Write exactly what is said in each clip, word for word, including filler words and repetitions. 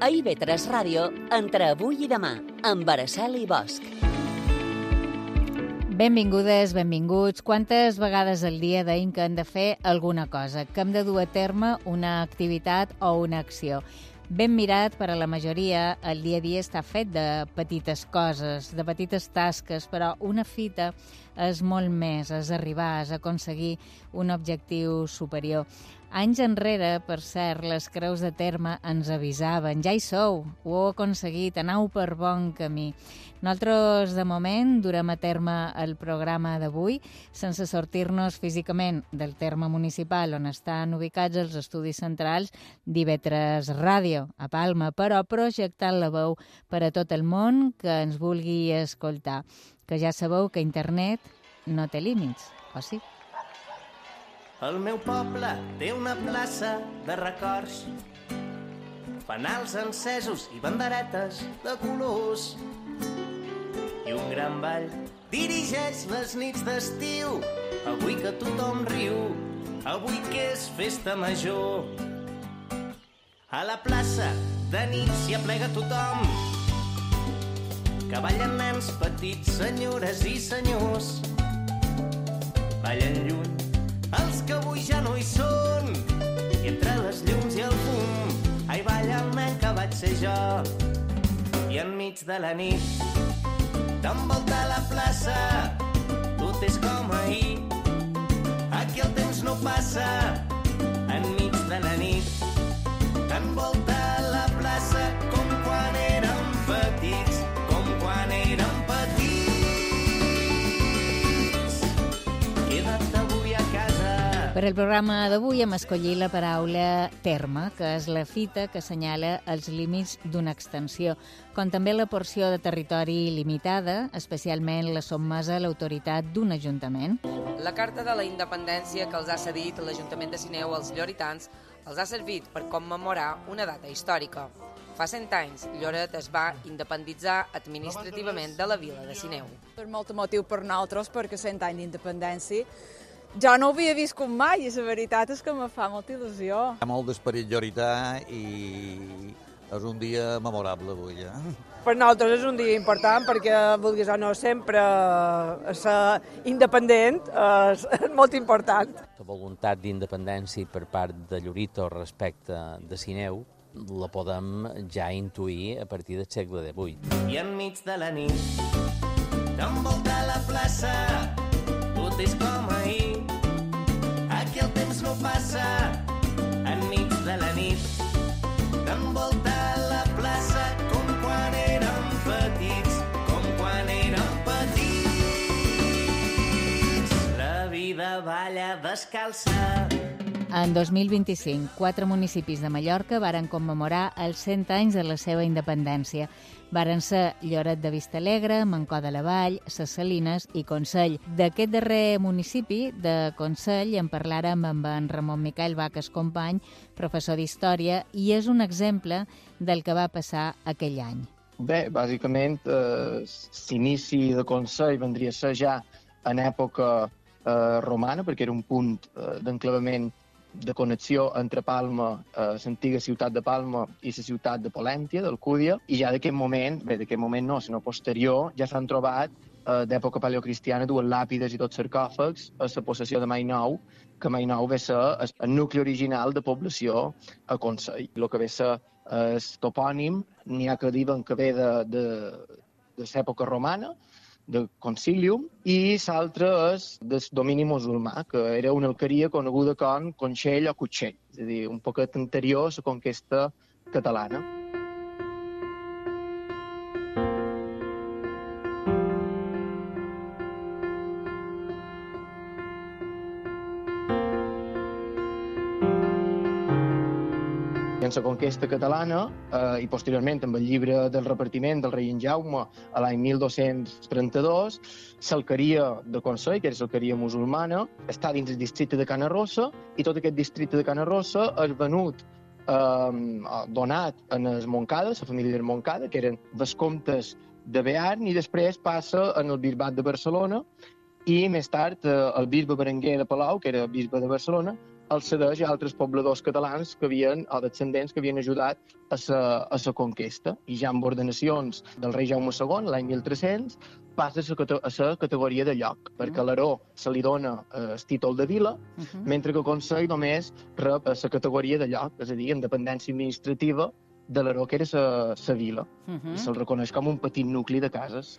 A I V tres Ràdio, entre avui i demà, amb Araceli Bosch. Benvingudes, benvinguts. Quantes vegades al dia deim que hem de fer alguna cosa, que hem de dur a terme una activitat o una acció? Ben mirat, per a la majoria, el dia a dia està fet de petites coses, de petites tasques, però una fita és molt més, és arribar, és aconseguir un objectiu superior. Anys enrere, per cert, les creus de terme ens avisaven. Ja hi sou, ho heu aconseguit, aneu per bon camí. Nosaltres, de moment, durem a terme el programa d'avui sense sortir-nos físicament del terme municipal on estan ubicats els estudis centrals d'I V tres Ràdio, a Palma, però projectant la veu per a tot el món que ens vulgui escoltar. Que ja sabeu que internet no té límits, o sí? El meu poble té una plaça de records, fanals encesos i banderetes de colors, i un gran ball dirigeix les nits d'estiu. Avui que tothom riu, avui que és festa major, a la plaça de nit s'hi aplega tothom, que ballen nens petits, senyores i senyors, ballen lluny els que avui ja no hi són, i entre les llums i el fum, ai, balla el nen que vaig ser jo. I enmig de la nit t'envolta la plaça, tot és com ahir, aquí el temps no passa. Enmig de la nit t'envolta la plaça com quan érem petits, com quan érem petits. Queda't avui a casa. Per al programa d'avui hem escollit la paraula terme, que és la fita que assenyala els límits d'una extensió, com també la porció de territori limitada, especialment la sotmesa a l'autoritat d'un ajuntament. La Carta de la Independència que els ha cedit l'Ajuntament de Sineu als lloretans els ha servit per commemorar una data històrica. Fa cent anys, Lloret es va independitzar administrativament de la vila de Sineu. És molt emotiu per nosaltres, perquè cent anys d'independència jo no ho havia viscut mai, i la veritat és que me fa molta il·lusió. Hi ha molt d'esperit llorità i és un dia memorable avui, ja. Per nosaltres és un dia important perquè, vulguis o no, sempre ser independent és molt important. La voluntat d'independència per part de Llorito respecte de Sineu la podem ja intuir a partir del segle divuit. I enmig de la nit t'envolta la plaça, tot és com ahir, aquí el temps no passa. Enmig de la nit t'envolta la plaça com quan érem petits, com quan érem petits. La vida balla descalça. En dos mil vint-i-cinc, quatre municipis de Mallorca varen commemorar els cent anys de la seva independència. Varen ser Lloret de Vistalegre, Mancor de la Vall, Ses Salines i Consell. D'aquest darrer municipi, de Consell, en parlàrem amb en Ramon Miquel Vaques Company, professor d'Història, i és un exemple del que va passar aquell any. Bé, bàsicament, eh, l'inici de Consell vendria a ser ja en època eh, romana, perquè era un punt eh, d'enclavament de connexió entre Palma, eh, l'antiga ciutat de Palma, i la ciutat de Polèntia, d'Alcúdia, i ja d'aquest moment, bé, d'aquest moment no, sinó posterior, ja s'han trobat eh, d'època paleocristiana dues làpides i tots sarcòfags a la possessió de Mainou, que Mainou ve ser el nucli original de població a Consell. El que ve ser el topònim, n'hi ha que diuen que ve de, de, de l'època romana, de Concilium, i l'altre és del domini musulmà, que era una alqueria coneguda com Conxell o Cutxell, és a dir, un poquet anterior a la conquesta catalana. En la conquesta catalana eh, i posteriorment amb el llibre del repartiment del rei en Jaume a l'any mil dos-cents trenta-dos, l'alqueria de Consell, que era l'alqueria musulmana, està dins el districte de Cana-rossa, i tot aquest districte de Cana-rossa és venut, eh, donat a les Montcada, la família de Montcada, que eren vescomtes de Bearn, i després passa en el bisbat de Barcelona, i més tard eh, el bisbe Berenguer de Palau, que era bisbe de Barcelona, el cedeix a altres pobladors catalans que havien, o descendents que havien ajudat a la a la conquesta. I ja amb ordenacions del rei Jaume segon, l'any mil tres-cents, passa a la categoria de lloc, uh-huh. perquè a l'Aró se li dona eh, el títol de vila, uh-huh. mentre que Consell només rep la categoria de lloc, és a dir, en dependència administrativa de l'Aró, que era la vila, uh-huh. i se'l reconeix com un petit nucli de cases.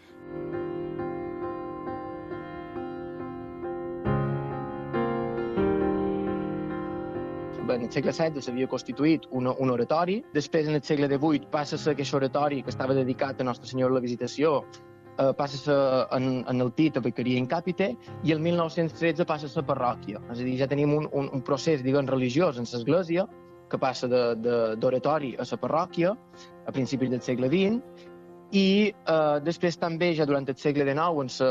En el segle setze s'havia constituït un, un oratori, després en el segle divuit passa a ser aquest oratori que estava dedicat a Nostra Senyora de la Visitació, eh, passa a ser en, en el tit a Vicaria in Capite, i el mil nou-cents tretze passa a ser parròquia. És a dir, ja tenim un, un, un procés, diguem, religiós en l'església, que passa d'oratori a la parròquia, a principis del segle vint, i eh, després també, ja durant el segle dinou, en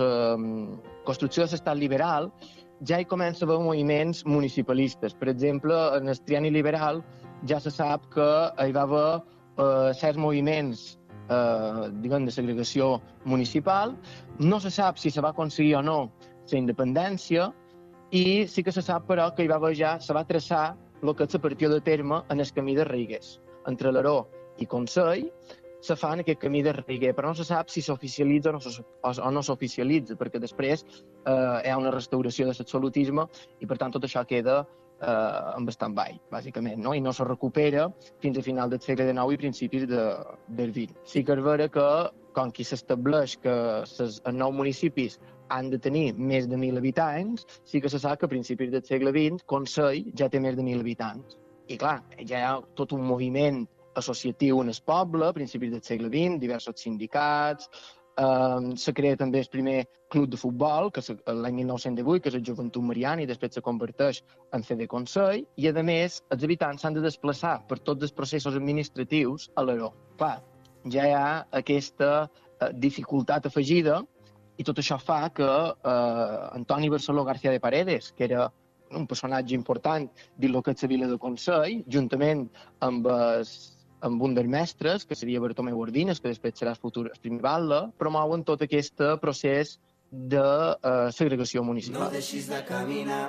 la construcció de l'estat liberal, ja hi comença a haver moviments municipalistes. Per exemple, en el trienni liberal ja se sap que hi va haver eh, certs moviments eh, diguem, de segregació municipal. No se sap si se va aconseguir o no la independència, i sí que se sap, però, que hi va haver ja, se va traçar el que és la partió de terme en el camí de Reiguers. Entre l'Aró i Consell se fa en aquest camí de Reiguer, però no se sap si s'oficialitza o no, o no s'oficialitza, perquè després eh, hi ha una restauració de l'absolutisme i, per tant, tot això queda eh, en stand-by, bàsicament, no? I no se recupera fins a final del segle dinou i principis de, del vint. Sí que és vera que, com que s'estableix que els nou municipis han de tenir més de mil habitants, sí que se sap que a principis del segle vint Consell ja té més de mil habitants. I, clar, ja hi ha tot un moviment associatiu en el poble, a principis del segle vint, diversos sindicats, eh, se crea també el primer club de futbol, que l'any mil nou-cents divuit, que és el Joventut Mariana, i després se converteix en C D Consell, i a més els habitants s'han de desplaçar per tots els processos administratius a l'Aró. Clar, ja hi ha aquesta eh, dificultat afegida, i tot això fa que eh, Antoni Barceló García de Paredes, que era un personatge important dins el que és la vila de Consell, juntament amb, es, amb un dels mestres, que seria Bartomeu Ordines, que després serà el futur el primer batlle, promouen tot aquest procés de eh, segregació municipal. No deixis de caminar.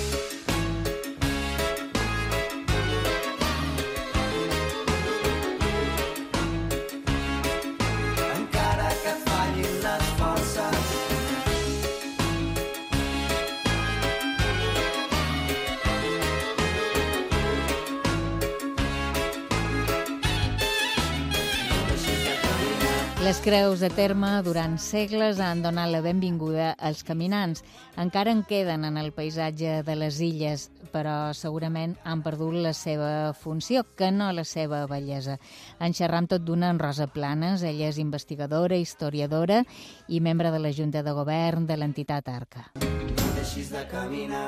Encara que fallin les forces. Les creus de terme durant segles han donat la benvinguda als caminants. Encara en queden en el paisatge de les illes, però segurament han perdut la seva funció, que no la seva bellesa. En xerram tot d'una en Rosa Planes. Ella és investigadora, historiadora i membre de la Junta de Govern de l'entitat Arca. No deixis de caminar,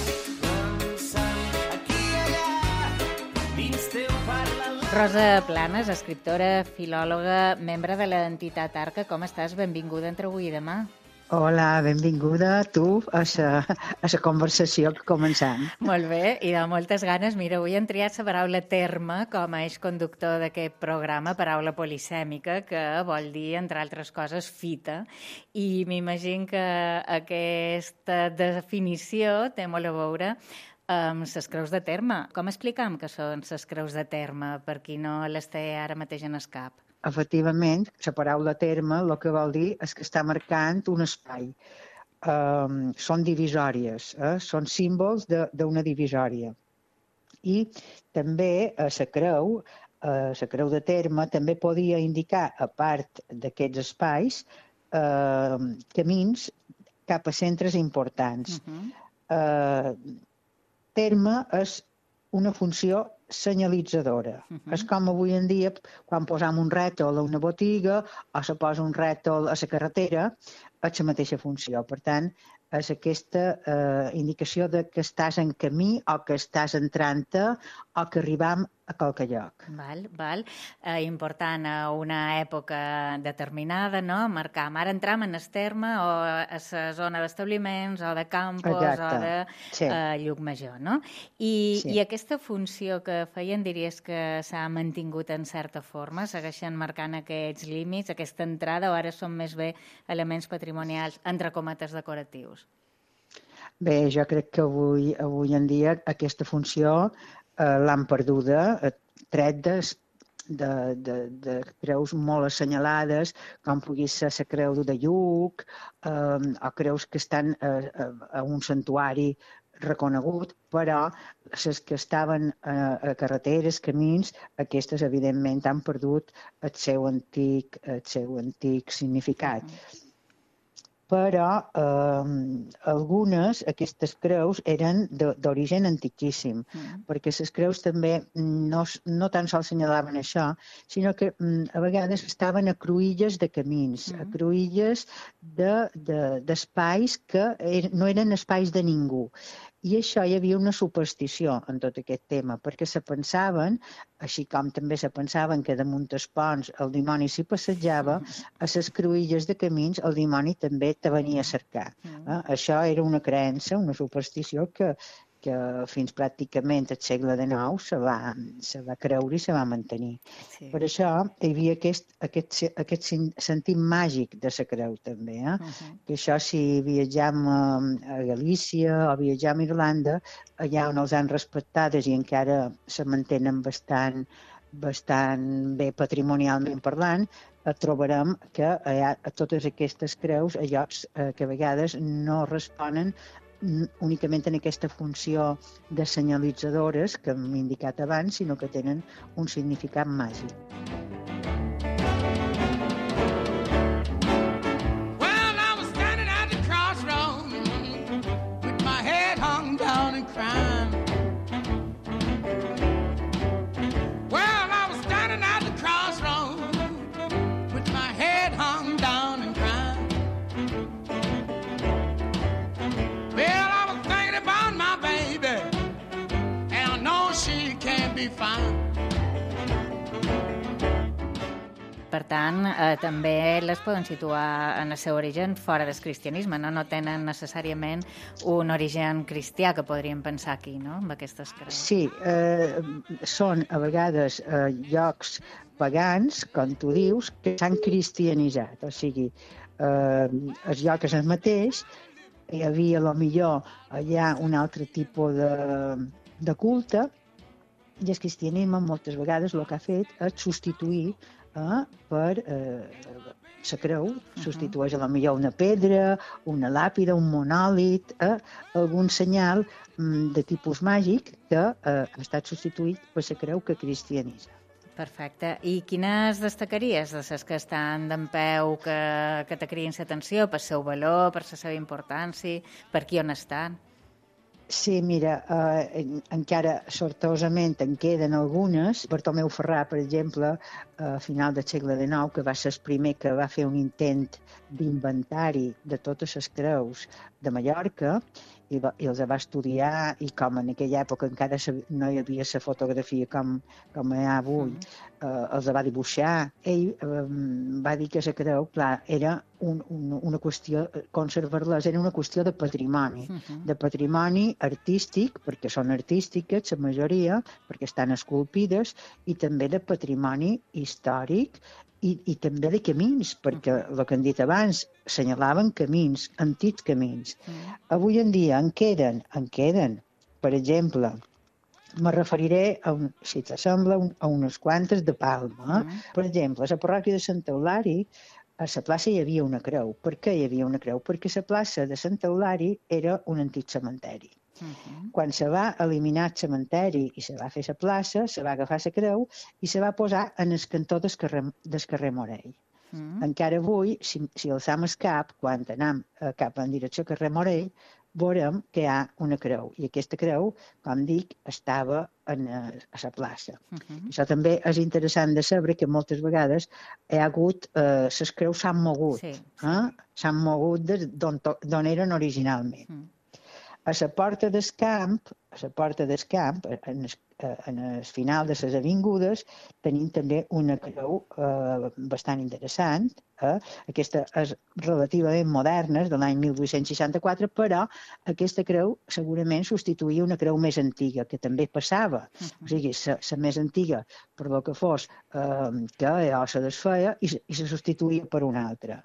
pensant aquí i allà, dins teu parla. Rosa Planes, escriptora, filòloga, membre de l'entitat Arca. Com estàs? Benvinguda entre avui i demà. Hola, benvinguda a tu a la conversació que començam. Molt bé, i de moltes ganes. Mira, avui hem triat la paraula terme com a eix conductor d'aquest programa, paraula polisèmica, que vol dir, entre altres coses, fita. I m'imagino que aquesta definició té molt a veure amb les creus de terme. Com explicam que són les creus de terme, per qui no les té ara mateix en el cap? Efectivament, la paraula terme el que vol dir és que està marcant un espai. Um, són divisòries, eh? Són símbols d'una divisòria. I també a la creu, a la creu de terme, també podia indicar, a part d'aquests espais, eh, camins cap a centres importants. Uh-huh. eh, terme és una funció senyalitzadora. Uh-huh. És com avui en dia, quan posam un rètol a una botiga o se posa un rètol a la carretera, és la mateixa funció. Per tant, és aquesta eh, indicació de que estàs en camí o que estàs entrant-te o que arribam a qualque lloc. Val, val. Eh, important a una època determinada, no? Marcam. Ara entram en el terme o a la zona d'establiments o de campos. Exacte. O de sí. eh, Llucmajor, no? I, sí. I aquesta funció que feien, diries que s'ha mantingut en certa forma? Segueixen marcant aquests límits, aquesta entrada, o ara són més bé elements patrimonials, entre cometes, decoratius? Bé, jo crec que avui, avui en dia aquesta funció eh, l'han perduda, eh, tret de, de, de, de creus molt assenyalades, com pugui ser la creu de Lluc, eh, o creus que estan a, a, a un santuari reconegut, però les que estaven a, a carreteres, camins, aquestes evidentment han perdut el seu antic, el seu antic significat. Mm. Però eh, algunes, aquestes creus, eren d'origen antiquíssim, mm. perquè les creus també no, no tan sols senyalaven això, sinó que mm, a vegades estaven a cruïlles de camins, mm. a cruïlles d'espais de, de, que er, no eren espais de ningú. I això hi havia una superstició en tot aquest tema, perquè se pensaven, així com també se pensaven que damunt els ponts el dimoni s'hi passejava, a les cruïlles de camins el dimoni també te venia a cercar. Eh? Això era una creença, una superstició que, que fins pràcticament al segle dinou se va, se va creure i se va mantenir. Sí. Per això hi havia aquest, aquest, aquest sentit màgic de la creu també. Eh? Uh-huh. Que això si viatjam a, a Galícia o viatjam a Irlanda, allà on els han respectades i encara se mantenen bastant, bastant bé patrimonialment parlant, trobarem que a, a totes aquestes creus a llocs eh, que a vegades no responen únicament en aquesta funció de senyalitzadores que hem indicat abans, sinó que tenen un significat màgic. Well, I was standing at the crossroads with my head hung down and crying. Well, I was standing at the crossroads with my head hung down and crying. Well, I was thinking about my baby, and I know she can't be found. Per tant, eh, també les poden situar en el seu origen fora del cristianisme, no? No tenen necessàriament un origen cristià que podríem pensar aquí, no?, amb aquestes creus. Sí, eh, són a vegades eh, llocs pagans, com tu dius, que s'han cristianitzat, o sigui, eh, el lloc és el mateix, hi havia, a lo millor, allà un altre tipus de, de culte, i el cristianisme moltes vegades el que ha fet és substituir eh, per eh, la creu, uh-huh. substitueix a lo millor una pedra, una làpida, un monòlit, eh, algun senyal mm, de tipus màgic que eh, ha estat substituït per la creu que cristianitza. Perfecte. I quines destacaries de les que estan d'en peu que, que te crien l'atenció per seu valor, per la seva importància, per qui on estan? Sí, mira, eh, encara sortosament en queden algunes. Bartomeu Ferrà, per exemple, a final del segle dinou, que va ser el primer que va fer un intent d'inventari de totes les creus de Mallorca, i, va, i els va estudiar, i com en aquella època encara no hi havia la fotografia com, com hi ha avui, eh, els va dibuixar. Ell eh, va dir que la creu, clar, era un, un, una qüestió, conservar-les era una qüestió de patrimoni, uh-huh. de patrimoni artístic, perquè són artístiques, la majoria, perquè estan esculpides, i també de patrimoni històric, I, i també de camins, perquè el que hem dit abans, senyalaven camins, antics camins. Mm. Avui en dia en queden, en queden, per exemple, me referiré, a un, si t'assembla, a unes quantes de Palma. Mm. Per exemple, a la parròquia de Sant Eulàri, a la plaça hi havia una creu. Per què hi havia una creu? Perquè la plaça de Sant Eulàri era un antic cementeri. Uh-huh. Quan se va eliminar el cementeri i se va fer la plaça, se va agafar la creu i se va posar en el cantó del carrer, del carrer Morell. Uh-huh. Encara avui, si, si alçam el cap, quan anem cap en direcció al carrer Morell, veurem que hi ha una creu. I aquesta creu, com dic, estava en, a la plaça. Uh-huh. Això també és interessant de saber que moltes vegades hi ha hagut, eh, les creus s'han mogut. Sí. Eh? S'han mogut d'on eren originalment. Uh-huh. A la porta del camp, a la porta del camp, en el, en el final de les avingudes, tenim també una creu eh, bastant interessant. Eh? Aquesta és relativament moderna, de l'any mil vuit-cents seixanta-quatre, però aquesta creu segurament substituïa una creu més antiga, que també passava. Uh-huh. O sigui, la més antiga, per lo que fos, eh, que allò se desfeia i, i se substituïa per una altra.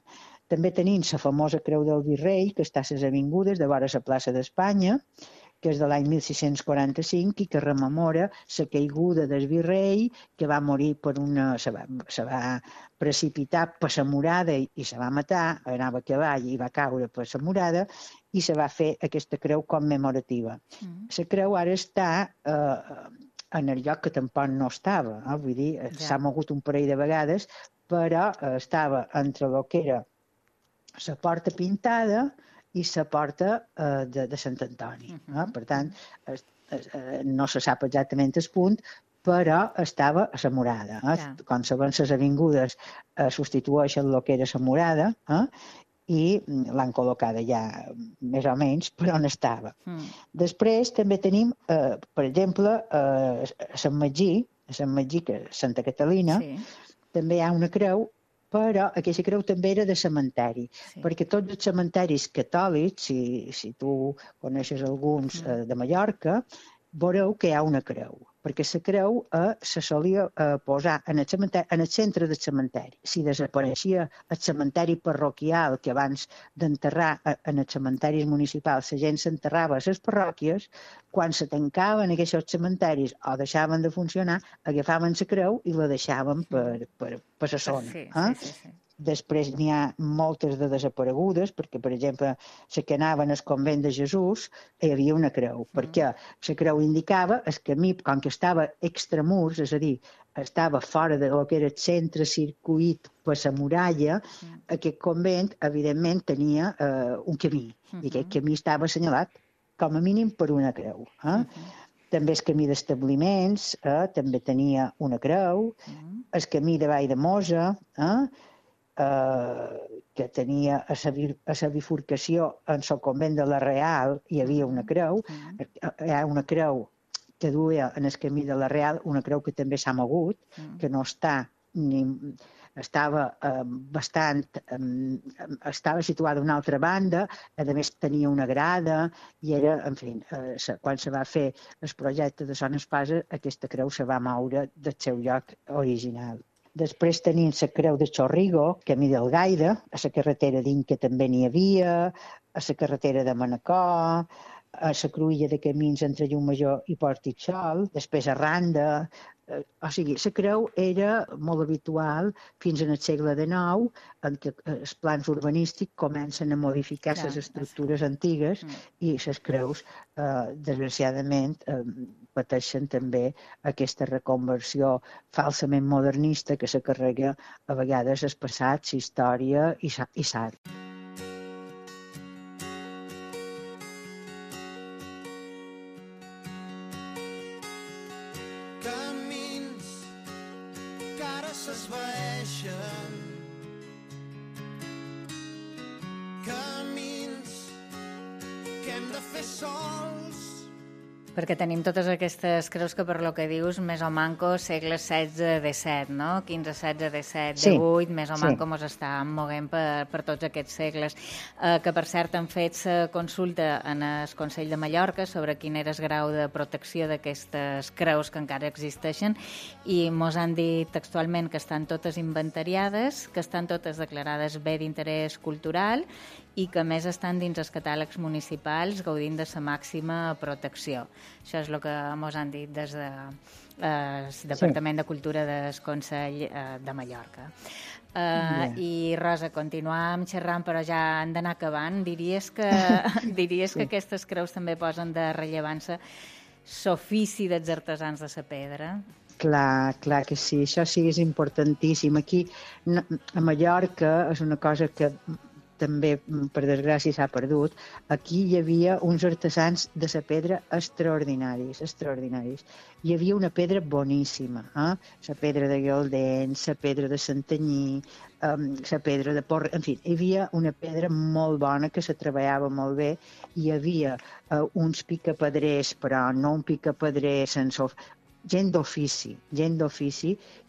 També tenim la famosa Creu del Virrei, que està a les avingudes de vora la plaça d'Espanya, que és de l'any mil sis-cents quaranta-cinc i que rememora la caiguda del virrei, que va morir per una... se va, se va precipitar per la murada i, i se va matar, anava a cavall i va caure per la murada, i se va fer aquesta creu commemorativa. La mm. creu ara està eh, en el lloc que tampoc no estava, eh? Vull dir, ja. S'ha mogut un parell de vegades, però eh, estava entre el que era la porta pintada i la porta eh, de, de Sant Antoni. Uh-huh. Eh? Per tant, es, es, no se sap exactament el punt, però estava a la murada. Eh? Ja. Quan se ven les avingudes eh, substitueixen el que era la murada eh? i l'han col·locada ja més o menys per on estava. Mm. Després també tenim, eh, per exemple, eh, a Sant Magí, a Sant Magí, que és Santa Catalina, sí. També hi ha una creu, però aquesta creu també era de cementeri, sí. Perquè tots els cementeris catòlics, si, si tu coneixes alguns mm. eh, de Mallorca, veureu que hi ha una creu, perquè la creu eh, se solia eh, posar en el, en el centre del cementeri. Si desapareixia el cementeri parroquial, que abans d'enterrar eh, en els cementeris municipals la gent s'enterrava a les parròquies, quan se tancaven aquests cementeris o deixaven de funcionar, agafaven la creu i la deixaven per, per, per la zona. Sí, eh? sí, sí, sí. Després n'hi ha moltes de desaparegudes, perquè, per exemple, la que anaven al convent de Jesús, hi havia una creu, mm. perquè la creu indicava el camí, com que estava extramurs, és a dir, estava fora del que era el centre circuit per la muralla, mm. aquest convent, evidentment, tenia eh, un camí, mm-hmm. i aquest camí estava assenyalat, com a mínim, per una creu. Eh? Mm-hmm. També el camí d'establiments, eh, també tenia una creu, mm. el camí de Vall de Mosa, eh, Uh, que tenia a la bifurcació en el convent de la Real hi havia una creu, mm. hi ha una creu que duia en el camí de la Real, una creu que també s'ha mogut, mm. que no està ni... estava eh, bastant... Eh, estava situada a una altra banda, a més tenia una grada, i era, en fi, eh, quan se va fer el projecte de Son Espasa, aquesta creu se va moure del seu lloc original. Després tenim la creu de Chorrigo, camí del Gaire, a la carretera d'Inca també n'hi havia, a la carretera de Manacor, a la cruïlla de camins entre Llumajor i Portitxol, després a Randa. Eh, o sigui, la creu era molt habitual fins en el segle dinou, en què els plans urbanístics comencen a modificar les estructures antigues mm. i les creus, eh, desgraciadament, eh, pateixen també aquesta reconversió falsament modernista que se carrega a vegades el passat, la història i l'art. Camins que ara s'esvaeixen, camins que hem de fer sols, perquè tenim totes aquestes creus que, per lo que dius, més o manco segles setze disset, no? quinze, setze, disset, sí. divuit, més o manco sí. mos estàvem moguent per, per tots aquests segles. Eh, que, per cert, han fet la consulta en el Consell de Mallorca sobre quin era el grau de protecció d'aquestes creus que encara existeixen i mos han dit textualment que estan totes inventariades, que estan totes declarades bé d'interès cultural i que més estan dins els catàlegs municipals gaudint de la màxima protecció. Això és el que ens han dit des del de, Departament sí. de Cultura del Consell eh, de Mallorca. Uh, yeah. I, Rosa, continuam xerrant, però ja han d'anar acabant. Diries que, diries sí. que aquestes creus també posen de rellevància l'ofici dels artesans de la pedra? Clar, clar que sí, això sí és importantíssim. Aquí, a Mallorca, és una cosa que també, per desgràcia, s'ha perdut. Aquí hi havia uns artesans de la pedra extraordinaris, extraordinaris. Hi havia una pedra boníssima, eh? La pedra de Galdens, la pedra de Santanyí, um, la pedra de Porre... En fi, hi havia una pedra molt bona que se treballava molt bé. Hi havia uh, uns picapedrers, però no un picapedrer sense... gent d'ofici, gent d'ofici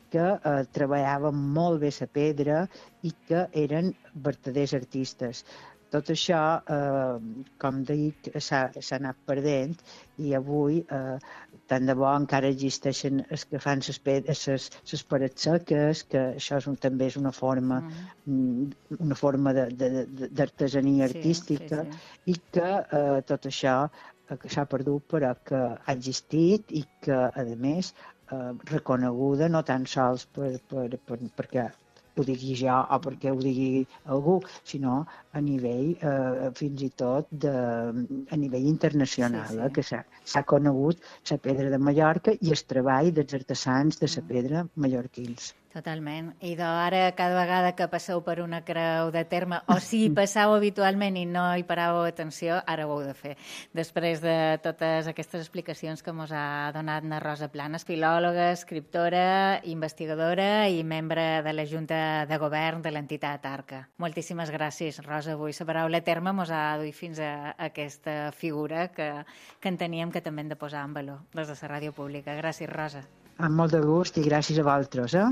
que eh, treballaven molt bé la pedra i que eren verdaders artistes. Tot això, eh, com dic, s'ha anat perdent i avui, eh, tant de bo, encara existeixen els que fan les parets seques, que això és un, també és una forma, mm. una forma d'artesania artística, sí, sí, sí. I que eh, tot això que s'ha perdut però que ha existit i que, a més, eh, reconeguda no tan sols per, per, per, perquè ho digui jo o perquè ho digui algú, sinó a nivell, eh, fins i tot, de, a nivell internacional, sí, sí. Eh, que s'ha conegut la pedra de Mallorca i el treball dels artesans de la pedra mallorquins. Totalment. I ara, cada vegada que passeu per una creu de terme, o si hi passeu habitualment i no hi paràveu atenció, ara ho heu de fer. Després de totes aquestes explicacions que ens ha donat na Rosa Planes, filòloga, escriptora, investigadora i membre de la Junta de Govern de l'entitat Arca. Moltíssimes gràcies, Rosa. Avui la paraula terme ens ha duit fins a aquesta figura que, que enteníem que també hem de posar en valor des de la ràdio pública. Gràcies, Rosa. Amb molt de gust i gràcies a vosaltres, eh?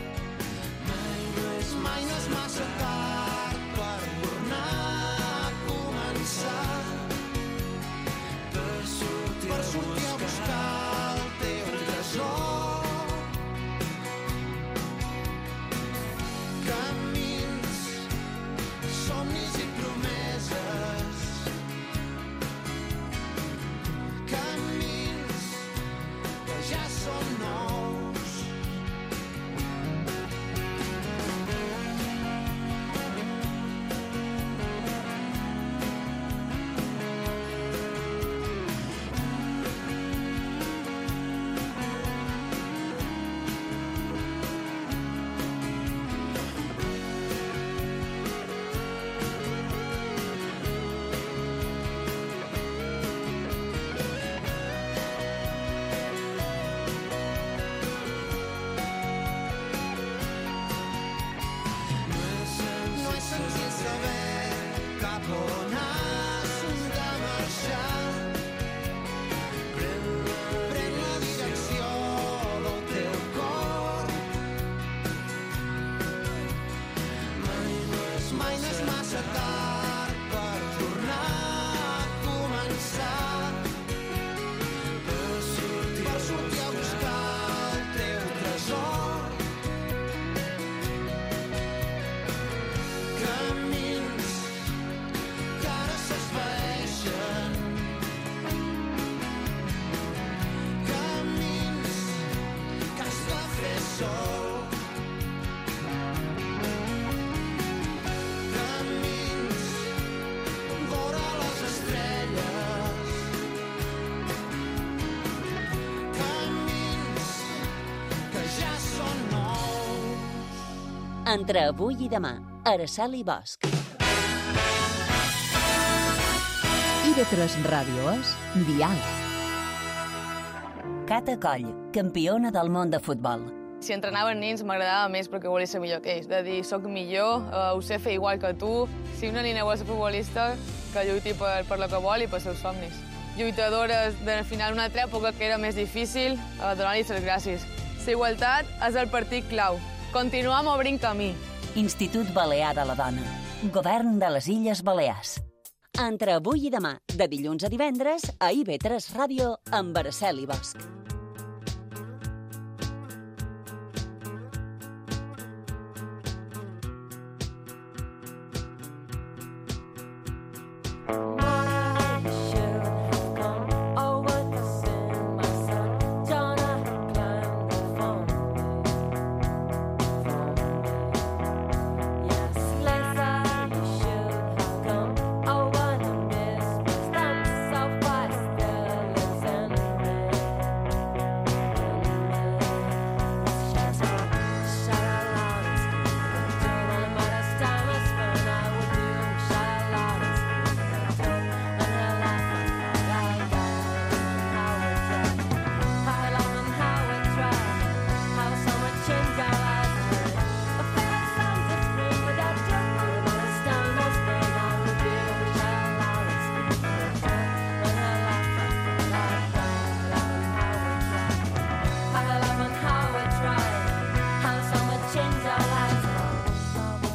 Entre avui i demà, Araceli Bosch. I de tres ràdio és Dial. Cata Coll, campiona del món de futbol. Si entrenaven nins m'agradava més perquè volia ser millor que ells. De dir, soc millor, uh, ho sé fer igual que tu. Si una nina vol ser futbolista, que lluiti per, per la que vol i pels seus somnis. Lluitadores de final una altra època que era més difícil, uh, donar-li les gràcies. La igualtat és el partit clau. Continuem obrint camí. Institut Balear de la Dona. Govern de les Illes Balears. Entre avui i demà, de dilluns a divendres, a I V tres Ràdio, amb Araceli Bosch.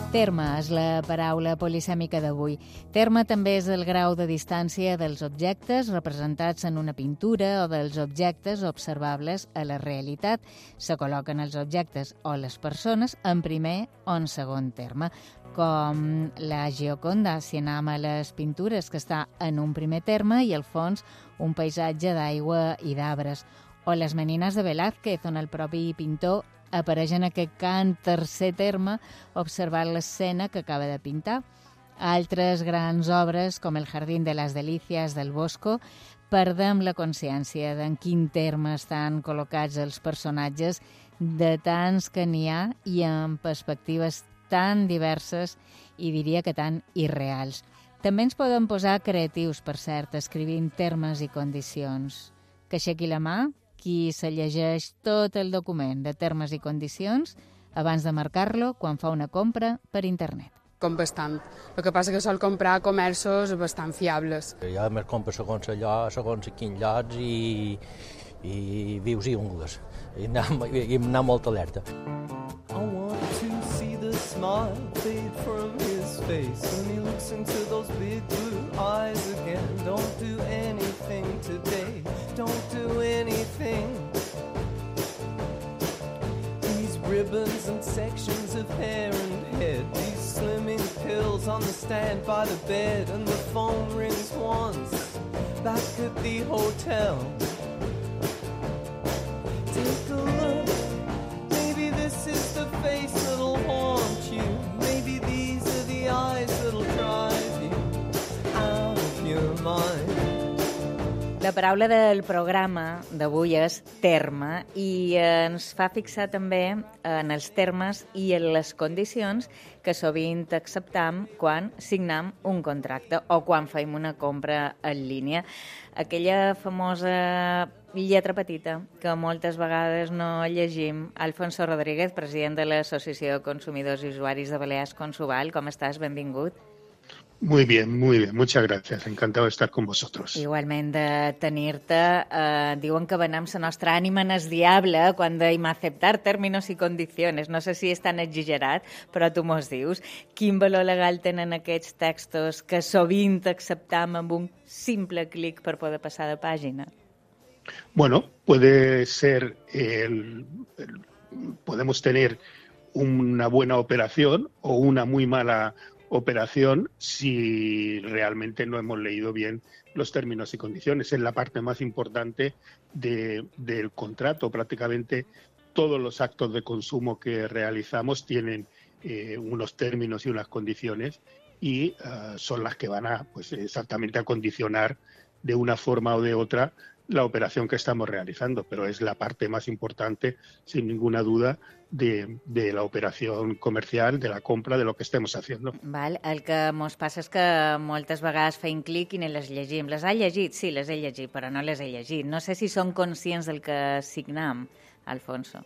Terme és la paraula polisèmica d'avui. Terme també és el grau de distància dels objectes representats en una pintura o dels objectes observables a la realitat. Se col·loquen els objectes o les persones en primer o en segon terme, com la Gioconda, si anem a les pintures, que està en un primer terme i al fons un paisatge d'aigua i d'arbres. O les Meninas de Velázquez, on el propi pintor apareix en aquest cant tercer terme observant l'escena que acaba de pintar. Altres grans obres, com el Jardín de las Delicias del Bosco, perdem la consciència d'en quin terme estan col·locats els personatges, de tants que n'hi ha i amb perspectives tan diverses i diria que tan irreals. També ens podem posar creatius, per cert, escrivint termes i condicions. Que aixequi la mà qui se llegeix tot el document de termes i condicions abans de marcar-lo quan fa una compra per internet. Com bastant. El que passa que sol comprar a comerços bastant fiables. Jo a més compro segons allò, segons a quins llocs i, i vius i ungles. I anar, i anar molt alerta. I want to see the smile fade from his face when he looks into those big blue eyes again. Don't do anything today, don't do anything. These ribbons and sections of hair and head, these slimming pills on the stand by the bed, and the phone rings once back at the hotel. Take a look, maybe this is the face that'll haunt you. Maybe these are the eyes that'll drive you out of your mind. La paraula del programa d'avui és terme i ens fa fixar també en els termes i en les condicions que sovint acceptam quan signam un contracte o quan fem una compra en línia. Aquella famosa lletra petita que moltes vegades no llegim. Alfonso Rodríguez, president de l'Associació de Consumidors i Usuaris de Balears Consuval, com estàs? Benvingut. Muy bien, muy bien. Muchas gracias. Encantado de estar con vosotros. Igualment de tenir-te. Eh, diuen que venem la nostra ànima en el diable quan deim acceptar términos i condiciones. No sé si és tan exagerat, però tu mos dius. Quin valor legal tenen aquests textos que sovint acceptam amb un simple clic per poder passar de pàgina? Bueno, puede ser, el, el, podemos tener una buena operación o una muy mala operación si realmente no hemos leído bien los términos y condiciones. Es la parte más importante de, del contrato. Prácticamente todos los actos de consumo que realizamos tienen eh, unos términos y unas condiciones y uh, son las que van a, pues, exactamente a condicionar de una forma o de otra la operación que estamos realizando, pero es la parte más importante, sin ninguna duda, de, de la operació comercial, de la compra, de lo que estemos haciendo. Val. El que mos passa és que moltes vegades feim clic i ne les llegim. Les ha llegit? Sí, les he llegit, però no les he llegit. No sé si són conscients del que signam, Alfonso.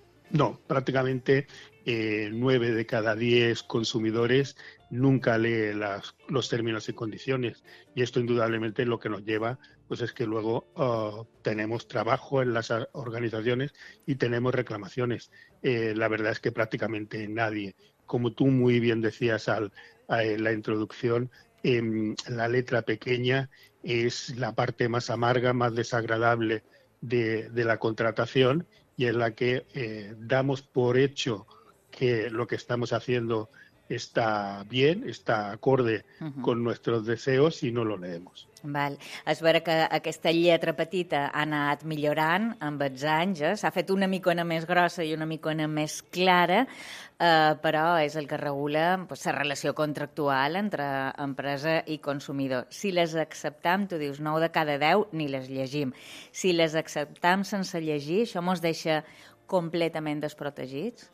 No, prácticamente eh, nueve de cada diez consumidores nunca lee las, los términos y condiciones, y esto indudablemente lo que nos lleva pues es que luego uh, tenemos trabajo en las organizaciones y tenemos reclamaciones. Eh, la verdad es que prácticamente nadie, como tú muy bien decías al, a, en la introducción, eh, la letra pequeña es la parte más amarga, más desagradable de, de la contratación y en la que eh, damos por hecho que lo que estamos haciendo está bien, está acorde uh-huh. con nuestros deseos i no lo leemos. Val. És vera que aquesta lletra petita ha anat millorant amb els anys, eh? S'ha fet una micona més grossa i una micona més clara, eh, però és el que regula pues, la relació contractual entre empresa i consumidor. Si les acceptam, tu dius, nou de cada deu ni les llegim. Si les acceptam sense llegir, això mos deixa completament desprotegits?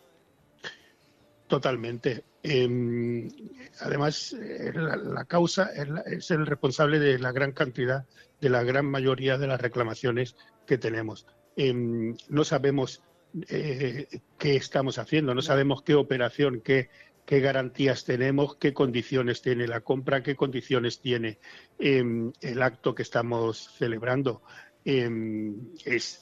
Totalmente. Eh, además, eh, la, la causa es, la, es el responsable de la gran cantidad, de la gran mayoría de las reclamaciones que tenemos. Eh, no sabemos eh, qué estamos haciendo, no sabemos qué operación, qué, qué garantías tenemos, qué condiciones tiene la compra, qué condiciones tiene eh, el acto que estamos celebrando. Eh, es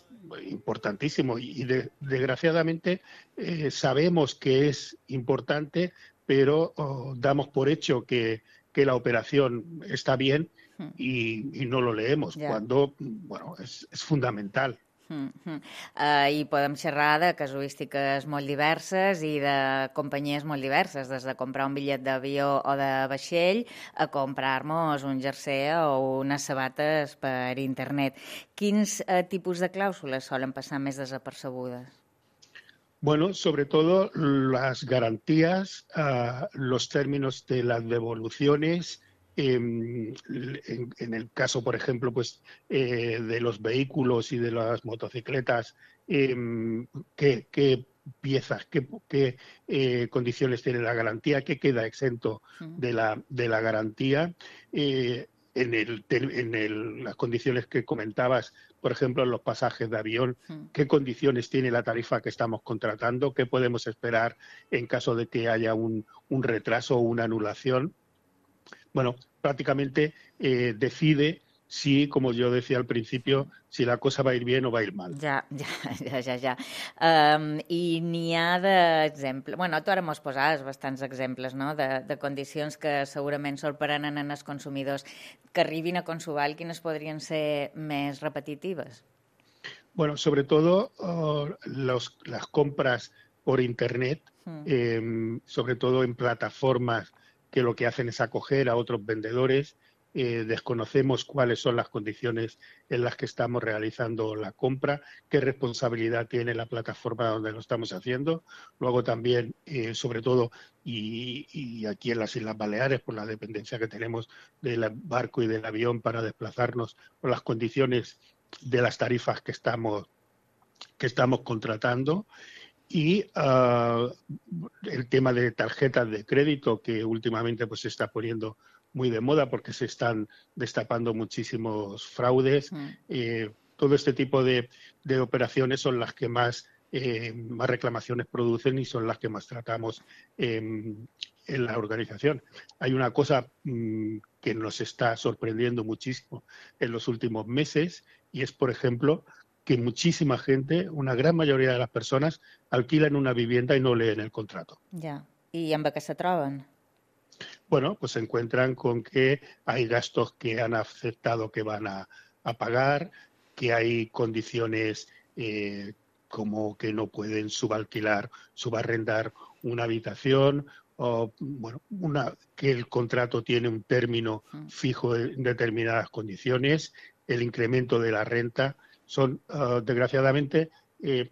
importantísimo y de, desgraciadamente eh, sabemos que es importante, pero oh, damos por hecho que, que la operación está bien y, y no lo leemos, Ja. cuando, bueno, es, es fundamental. Mm -hmm. uh, I podem xerrar de casuístiques molt diverses i de companyies molt diverses, des de comprar un bitllet d'avió o de vaixell a comprar-nos un jersei o unes sabates per internet. Quins uh, tipus de clàusules solen passar més desapercebudes? Bueno, sobre todo las garantías, uh, los términos de las devoluciones. Eh, en, en el caso, por ejemplo, pues eh, de los vehículos y de las motocicletas, eh, qué, qué piezas, qué, qué eh, condiciones tiene la garantía, qué queda exento de la, de la garantía. Eh, en, el, en el, las condiciones que comentabas, por ejemplo, en los pasajes de avión, qué condiciones tiene la tarifa que estamos contratando, qué podemos esperar en caso de que haya un, un retraso o una anulación. Bueno, prácticamente eh, decide si, como yo decía al principio, si la cosa va a ir bien o va a ir mal. Ja, ja, ja, ja. ja. Um, I n'hi ha d'exemples... Bueno, tu ara mos posaves bastants exemples, no?, de, de condicions que segurament sorprenen en els consumidors que arribin a Consuval. Quines podrien ser més repetitives? Bueno, sobre todo uh, los, las compras por Internet, mm. eh, sobre todo en plataformas que lo que hacen es acoger a otros vendedores. Eh, desconocemos cuáles son las condiciones en las que estamos realizando la compra, qué responsabilidad tiene la plataforma donde lo estamos haciendo. Luego también, eh, sobre todo, y, y aquí en las Islas Baleares, por la dependencia que tenemos del barco y del avión para desplazarnos, por las condiciones de las tarifas que estamos, que estamos contratando. Y uh, el tema de tarjetas de crédito, que últimamente pues se está poniendo muy de moda porque se están destapando muchísimos fraudes. Mm. Eh, todo este tipo de, de operaciones son las que más, eh, más reclamaciones producen y son las que más tratamos eh, en la organización. Hay una cosa mmm, que nos está sorprendiendo muchísimo en los últimos meses y es, por ejemplo, que muchísima gente, una gran mayoría de las personas, alquilan una vivienda y no leen el contrato. Ya. ¿Y amb què se troben? Bueno, pues se encuentran con que hay gastos que han aceptado que van a, a pagar, que hay condiciones eh, como que no pueden subalquilar, subarrendar una habitación, o bueno, una, que el contrato tiene un término fijo en determinadas condiciones, el incremento de la renta. Son, uh, desgraciadamente, eh,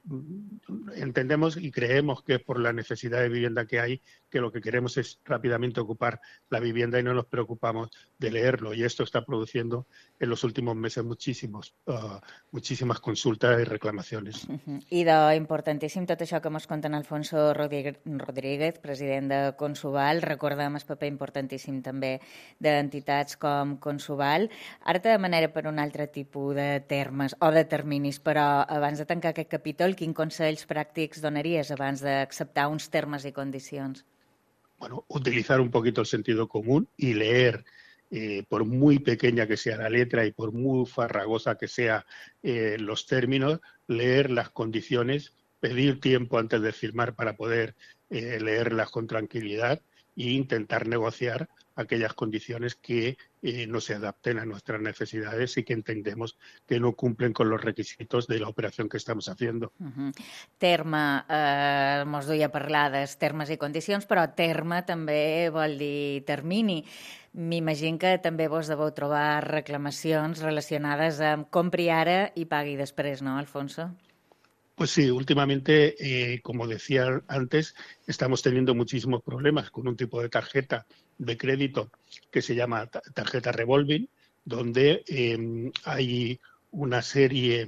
entendemos y creemos que es por la necesidad de vivienda que hay, que lo que queremos es rápidamente ocupar la vivienda y no nos preocupamos de leerlo. Y esto está produciendo en los últimos meses muchísimos, uh, muchísimas consultas y reclamaciones. Uh-huh. I d'importantíssim tot això que mos conta en Alfonso Rodríguez, president de Consuval. Recordem el paper importantíssim també d'entitats com Consuval. Ara te demanaré per un altre tipus de termes o de terminis, però abans de tancar aquest capítol, quins consells pràctics donaries abans d'acceptar uns termes i condicions? Bueno, utilizar un poquito el sentido común y leer, eh, por muy pequeña que sea la letra y por muy farragosa que sea eh, los términos, leer las condiciones, pedir tiempo antes de firmar para poder eh, leerlas con tranquilidad e intentar negociar aquellas condiciones que eh, no se adapten a nuestras necesidades y que entendemos que no cumplen con los requisitos de la operación que estamos haciendo. Uh-huh. Terme, eh, mos duia a parlar dels termes i condicions, però terme també vol dir termini. M'imagino que també vos deveu trobar reclamacions relacionades amb compri ara i pagui després, ¿no, Alfonso? Pues sí, últimamente, eh, como decía antes, estamos teniendo muchísimos problemas con un tipo de tarjeta de crédito que se llama tarjeta revolving, donde eh, hay una serie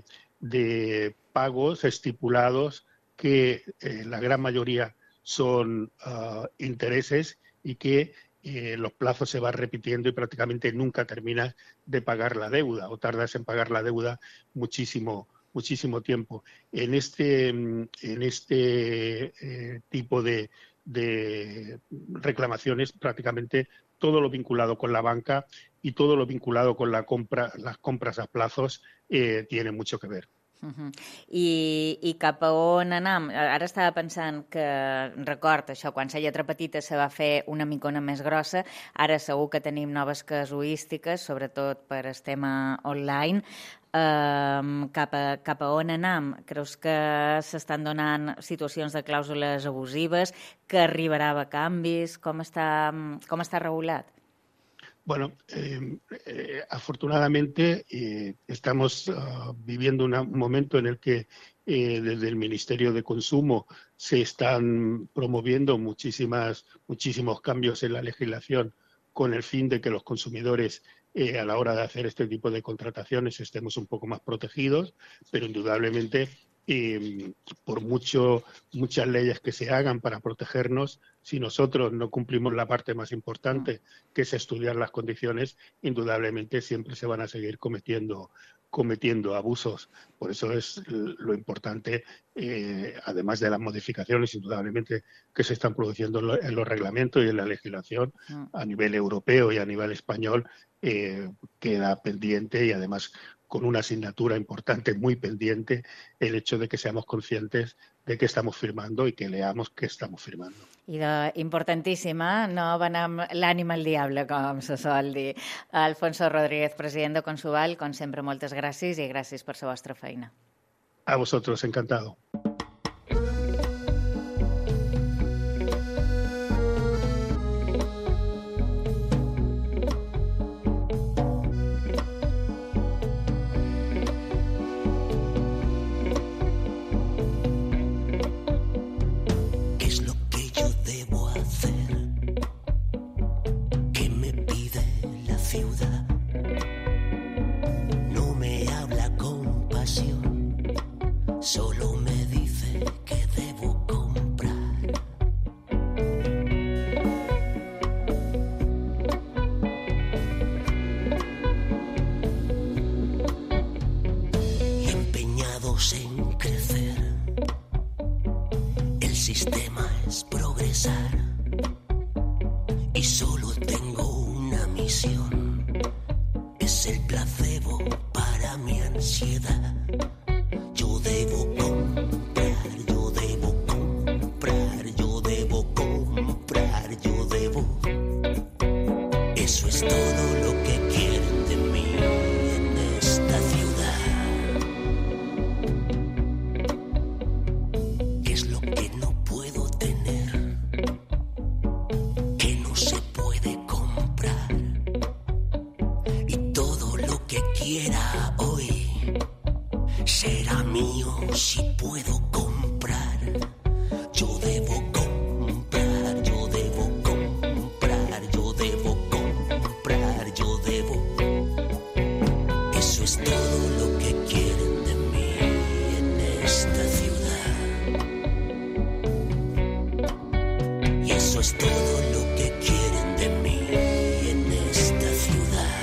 de pagos estipulados que eh, la gran mayoría son uh, intereses y que eh, los plazos se van repitiendo y prácticamente nunca terminas de pagar la deuda o tardas en pagar la deuda muchísimo muchísimo tiempo. En este, en este eh, tipo de, de reclamaciones, prácticamente todo lo vinculado con la banca y todo lo vinculado con la compra, las compras a plazos eh, tiene mucho que ver. Uh-huh. I, I cap a on anam? Ara estava pensant que, record, això, quan la lletra petita se va fer una micona més grossa, ara segur que tenim noves casuístiques, sobretot per el tema online. Um, cap, a, cap a on anam? Creus que s'estan donant situacions de clàusules abusives, que arribarà a canvis? Com està, com està regulat? Bueno, eh, eh, afortunadamente eh, estamos uh, viviendo una, un momento en el que eh, desde el Ministerio de Consumo se están promoviendo muchísimas, muchísimos cambios en la legislación con el fin de que los consumidores eh, a la hora de hacer este tipo de contrataciones estemos un poco más protegidos, pero indudablemente eh, por mucho, muchas leyes que se hagan para protegernos, si nosotros no cumplimos la parte más importante, que es estudiar las condiciones, indudablemente siempre se van a seguir cometiendo, cometiendo abusos. Por eso es lo importante, eh, además de las modificaciones, indudablemente, que se están produciendo en los reglamentos y en la legislación a nivel europeo y a nivel español, eh, queda pendiente y además con una asignatura importante, muy pendiente, el hecho de que seamos conscientes de que estamos firmando y que leamos que estamos firmando. I de, importantíssima, no anar amb l'ànima al diable, com se sol dir. Alfonso Rodríguez, president de Consuval, com sempre, moltes gràcies i gràcies per la vostra feina. A vosotros, encantado. Solo me dice que debo comprar. Y empeñados en crecer, el sistema es progresar. Y solo tengo una misión, es el placebo para mi ansiedad. Yo debo comprar, yo debo comprar, yo debo comprar, yo debo. Eso es todo lo que quieren de mí en esta ciudad. ¿Qué es lo que no puedo tener? Que no se puede comprar. Y todo lo que quiera hoy será mío si puedo comprar. Yo debo comprar, yo debo comprar, yo debo comprar, yo debo. Eso es todo lo que quieren de mí en esta ciudad. Y eso es todo lo que quieren de mí en esta ciudad.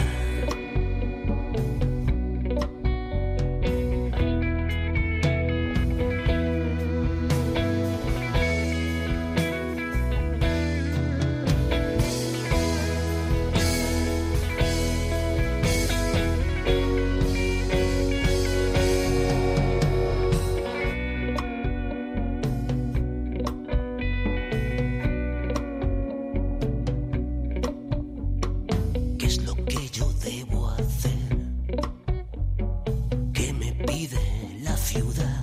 ¿Qué es lo que yo debo hacer? ¿Qué me pide la ciudad?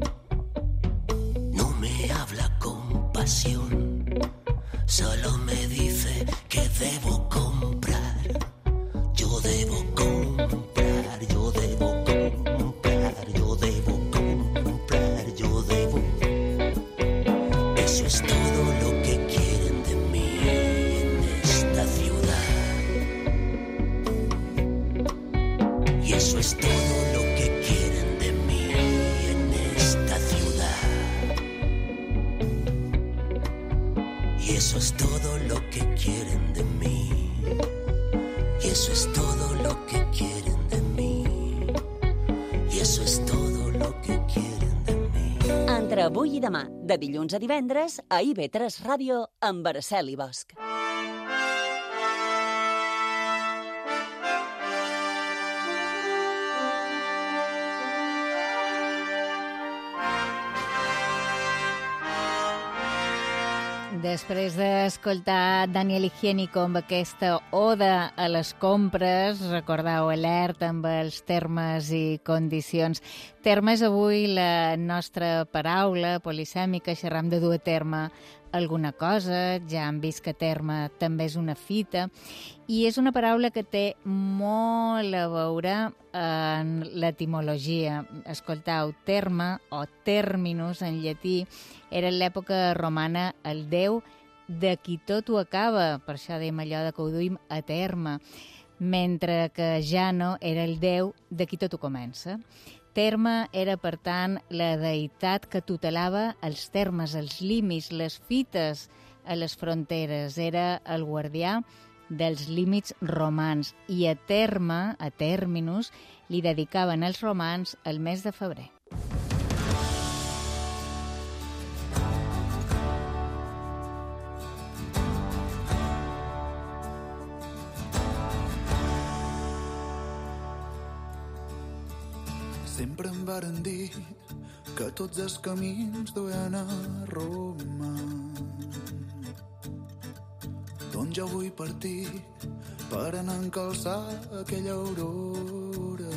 No me habla con pasión, solo me dice que debo comprar. Yo debo comprar, yo debo comprar, yo debo comprar, yo debo. Eso es todo lo que quieren de mí en esta ciudad. Y eso es todo lo que quieren de mí en esta ciudad. Y eso es todo lo que quieren de mí. Y eso es todo lo que quieren de mí. Y eso es todo lo que quieren de mí. Entre avui i demà, de dilluns a divendres, a I V tres Ràdio, amb Araceli Bosch. Després d'escoltar Daniel Higiénico amb aquesta oda a les compres, recordeu, alerta amb els termes i condicions. Terme és avui la nostra paraula polisèmica, xerram de dur a terme alguna cosa, ja hem vist que terme també és una fita, i és una paraula que té molt a veure en l'etimologia. Escoltau, terme o terminus en llatí era en l'època romana el déu de qui tot ho acaba, per això dèiem allò de que ho duim a terme, mentre que Jano era el déu de qui tot ho comença. Terme era, per tant, la deïtat que tutelava els termes, els límits, les fites a les fronteres. Era el guardià dels límits romans. I a terme, a terminus, li dedicaven els romans el mes de febrer. Sempre em varen dir que tots els camins duen a Roma. Doncs jo vull partir per anar a encalçar aquella aurora.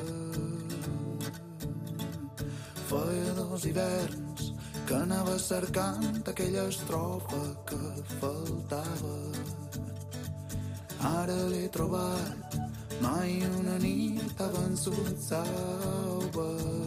Feia dos hiverns que anava cercant aquella estrofa que faltava. Ara l'he trobat, mai una nit ha vençut salva.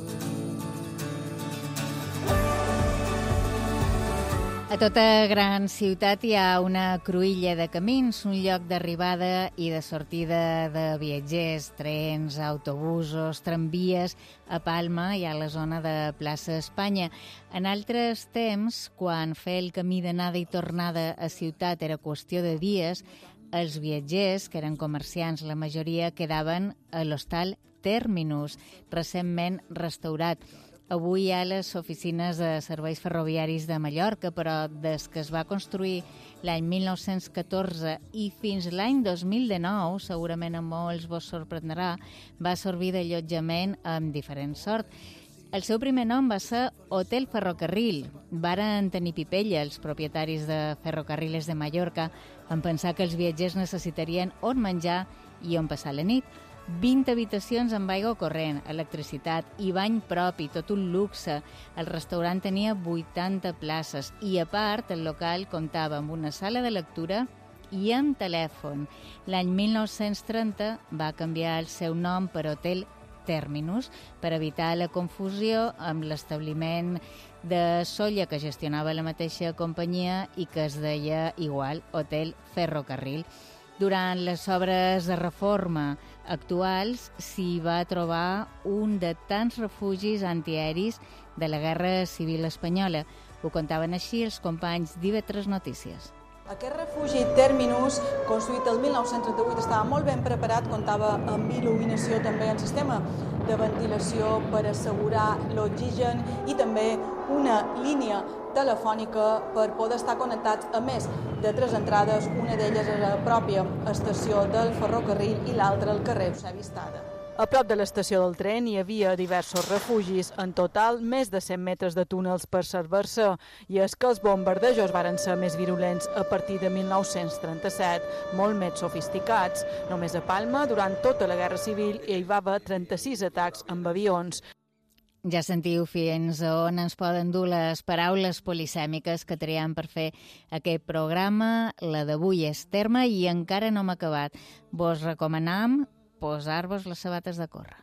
A tota gran ciutat hi ha una cruïlla de camins, un lloc d'arribada i de sortida de viatgers, trens, autobusos, tramvies. A Palma hi ha la zona de plaça Espanya. En altres temps, quan fer el camí d'anada i tornada a ciutat era qüestió de dies, els viatgers, que eren comerciants, la majoria quedaven a l'hostal Terminus, recentment restaurat. Avui hi ha les oficines de serveis ferroviaris de Mallorca, però des que es va construir l'any mil nou-cents catorze i fins l'any dos mil dinou, segurament a molts vos sorprendrà, va servir d'allotjament amb diferent sort. El seu primer nom va ser Hotel Ferrocarril. Varen tenir pipella els propietaris de Ferrocarriles de Mallorca en pensar que els viatgers necessitarien on menjar i on passar la nit. vint habitacions amb aigua corrent, electricitat i bany propi, tot un luxe. El restaurant tenia vuitanta places i, a part, el local comptava amb una sala de lectura i amb telèfon. L'any mil nou-cents trenta va canviar el seu nom per Hotel Terminus per evitar la confusió amb l'establiment de Sóller que gestionava la mateixa companyia i que es deia igual Hotel Ferrocarril. Durant les obres de reforma actuals s'hi va trobar un de tants refugis antiaeris de la Guerra Civil Espanyola. Ho contaven així els companys d'I V tres Notícies. Aquest refugi Terminus, construït el mil nou-cents trenta-vuit, estava molt ben preparat, comptava amb il·luminació també en sistema de ventilació per assegurar l'oxigen i també una línia telefònica per poder estar connectats a més de tres entrades, una d'elles a la pròpia estació del ferrocarril i l'altra al carrer Eusebi Estada. A prop de l'estació del tren hi havia diversos refugis, en total més de cent metres de túnels per salvar-se, i és que els bombardejos varen ser més virulents a partir de mil nou-cents trenta-set, molt més sofisticats. Només a Palma, durant tota la Guerra Civil, hi va haver trenta-sis atacs amb avions. Ja sentiu fins on ens poden dur les paraules polisèmiques que triem per fer aquest programa. La d'avui és terme i encara no hem acabat. Vos recomanam posar-vos les sabates de córrer.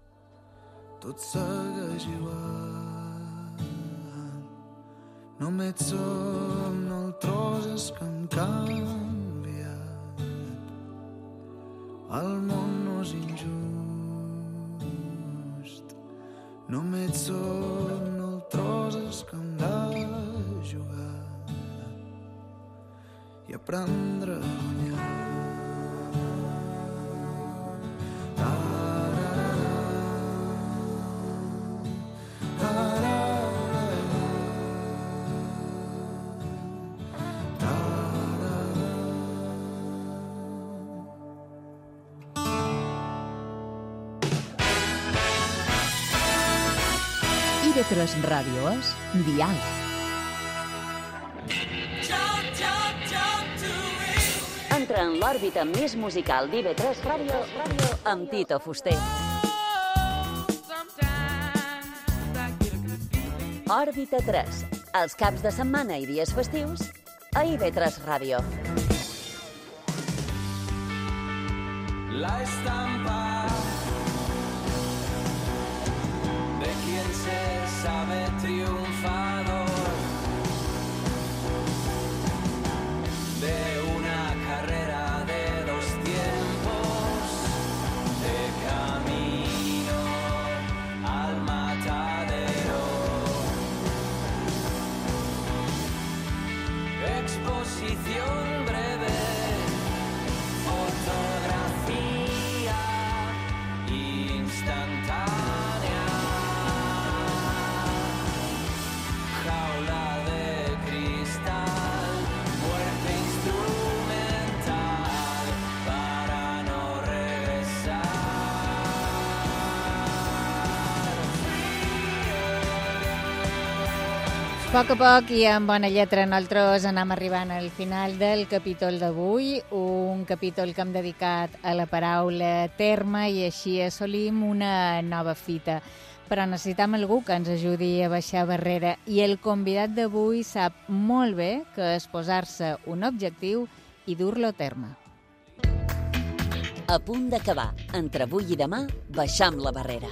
Tot segueix igual, només som nosaltres que hem canviat. El món no és injust, només som nosaltres que hem de jugar i aprendre a guanyar. I V tres Ràdio és Diàleg. Ciao, ciao. Entra en l'òrbita més musical d'I V tres Ràdio amb Tito Fuster. Òrbita tres, els caps de setmana i dies festius a I V tres Ràdio. La estampa de quien se sabe triunfador de una carrera de dos tiempos, de camino al matadero. Exposición breve, fotografía instantánea, jaula de cristal, muerte instrumental para no regresar. A poc a poc i amb bona lletra nosaltres anem arribant al final del capítol d'avui, un capítol que hem dedicat a la paraula terme i així assolim una nova fita. Però necessitam algú que ens ajudi a baixar barrera i el convidat d'avui sap molt bé que és posar-se un objectiu i dur-lo a terme. A punt d'acabar, entre avui i demà, baixam la barrera.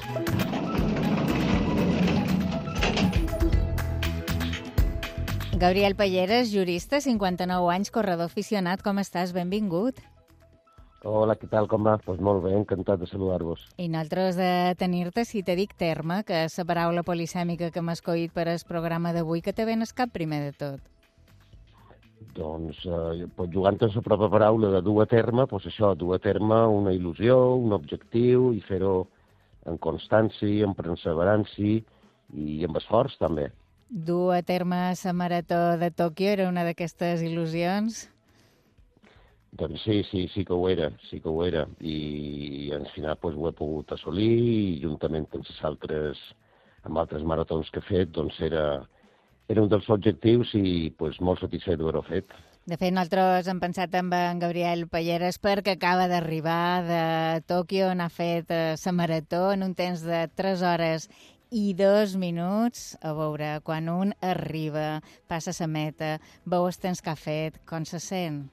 Gabriel Palleres, jurista, cinquanta-nou anys, corredor aficionat, com estàs? Benvingut. Hola, què tal, com va? Doncs pues molt bé, encantat de saludar-vos. I nosaltres de tenir-te, si te dic terme, que és la paraula polisèmica que m'has escollit per al programa d'avui, que te ven al cap primer de tot? Doncs, eh, pues, jugant amb la pròpia paraula de dur a terme, doncs això, dur a terme una il·lusió, un objectiu, i fer-ho en constància, en perseverança i amb esforç, també. Dur a terme la marató de Tòquio era una d'aquestes il·lusions? Doncs sí, sí, sí que ho era, sí que ho era. I al final pues, ho he pogut assolir i juntament amb les altres, amb altres maratons que he fet, doncs era, era un dels objectius i pues, molt satisfet d'haver-ho fet. De fet, nosaltres hem pensat en en Gabriel Palleres perquè acaba d'arribar de Tòquio, on ha fet la marató en un temps de tres hores i dos minuts. A veure, quan un arriba, passa la meta, veu els temps que ha fet, com se sent?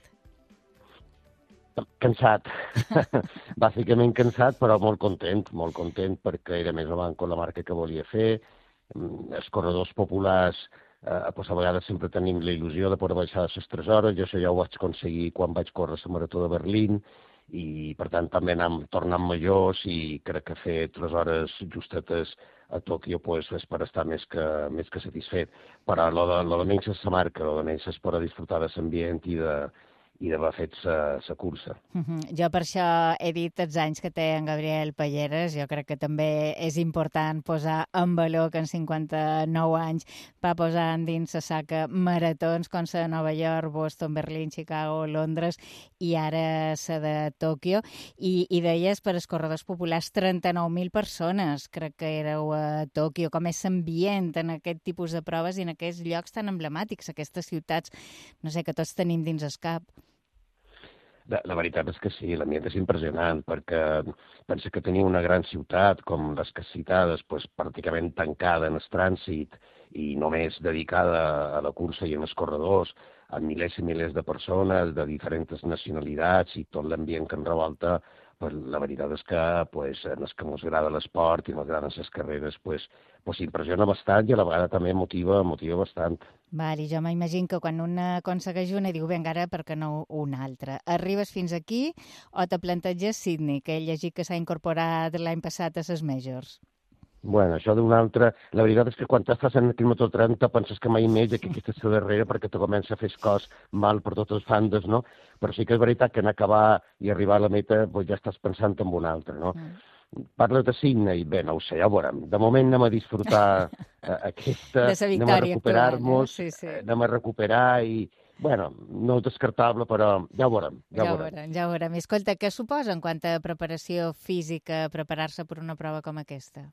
Cansat, bàsicament cansat, però molt content, molt content perquè era més o menys la marca que volia fer. Els corredors populars, eh, pues a vegades sempre tenim la il·lusió de poder baixar les tres hores, jo això ja ho vaig aconseguir quan vaig córrer la marató de Berlín, i per tant també anem tornant majors i crec que fer tres hores justetes a Tòquio pues, és per estar més que, més que satisfet. Però lo de, lo de menys és la marca, lo de menys és per disfrutar de l'ambient i de i d'haver fet la cursa. Uh-huh. Jo per això he dit els anys que té en Gabriel Palleres. Jo crec que també és important posar en valor que en cinquanta-nou anys va posar dins la saca maratons com la de Nova York, Boston, Berlín, Chicago, Londres i ara la de Tòquio. I, i deies per als corredors populars trenta-nou mil persones, crec que éreu a Tòquio. Com és l'ambient en aquest tipus de proves i en aquests llocs tan emblemàtics, aquestes ciutats, no sé, que tots tenim dins el cap? La, la veritat és que sí, l'ambient és impressionant, perquè pensa que tenia una gran ciutat, com les que citades, pues, pràcticament tancada en el trànsit i només dedicada a la cursa i als corredors, amb milers i milers de persones de diferents nacionalitats i tot l'ambient que enrevolta, pues, la veritat és que pues, en els que ens agrada l'esport i ens agraden les carreres, pues, pues, impressiona bastant i a la vegada també motiva, motiva bastant. Val, i jo m'imagino que quan un aconsegueix una diu, vinga, ara per què no una altra? Arribes fins aquí o te planteges Sydney, que he llegit que s'ha incorporat l'any passat a les Majors? Bueno, això d'una altra... La veritat és que quan estàs en el quilòmetre trenta penses que mai més, que aquesta és la darrera perquè te comença a fer cos mal per totes les bandes, no? Però sí que és veritat que en acabar i arribar a la meta pues, ja estàs pensant en una altra, no? Mm. Parles de Sydney? Bé, no ho sé, ja ho veurem. De moment anem a disfrutar eh, aquesta, anem a recuperar-nos, eh? sí, sí. anem a recuperar i... Bueno, no descartable, però ja ho veurem. Ja, ja ho veurem, ja ho veurem. I escolta, què suposa en quant a preparació física preparar-se per una prova com aquesta?